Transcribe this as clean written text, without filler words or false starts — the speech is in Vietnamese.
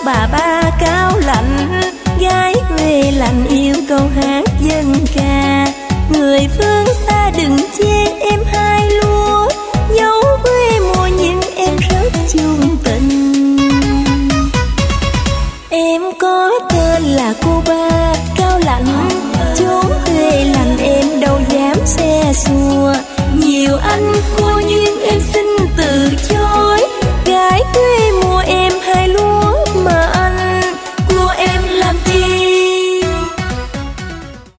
bà ba cao lạnh, gái quê lạnh yêu câu hát dân ca. Người phương xa đừng chê em hai lúa, dấu quê mùa nhưng em rất chung tình. Em có tên là cô ba cao lạnh, chốn quê lạnh em đâu dám xe xua. Nhiều anh cô duyên em xin